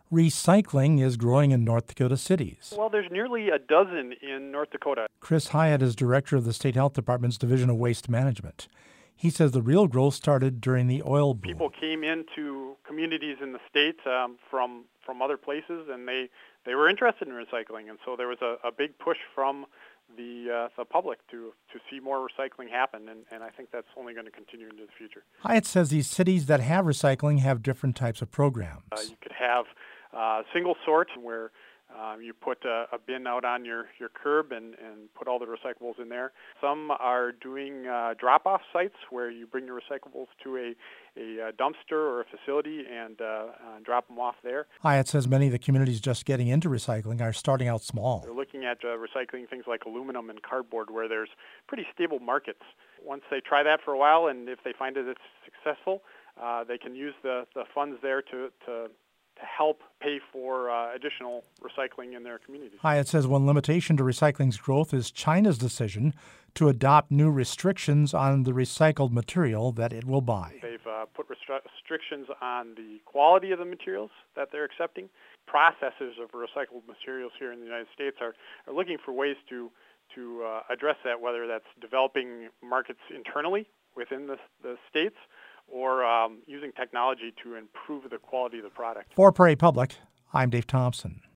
Recycling is growing in North Dakota cities. Well, there's nearly a dozen in North Dakota. Chris Hyatt is director of the State Health Department's Division of Waste Management. He says the real growth started during the oil boom. People came into communities in the states from other places, and they were interested in recycling, and so there was a big push from the public to see more recycling happen, and I think that's only going to continue into the future. Hyatt says these cities that have recycling have different types of programs. You could have single sort where you put a bin out on your curb and put all the recyclables in there. Some are doing drop-off sites where you bring your recyclables to a dumpster or a facility and drop them off there. Hyatt says many of the communities just getting into recycling are starting out small. They're looking at recycling things like aluminum and cardboard where there's pretty stable markets. Once they try that for a while, and if they find that it's successful, they can use the funds there to help pay for additional recycling in their communities. Hyatt says one limitation to recycling's growth is China's decision to adopt new restrictions on the recycled material that it will buy. They've put restrictions on the quality of the materials that they're accepting. Processors of recycled materials here in the United States are looking for ways to address that, whether that's developing markets internally within the states or using technology to improve the quality of the product. For Prairie Public, I'm Dave Thompson.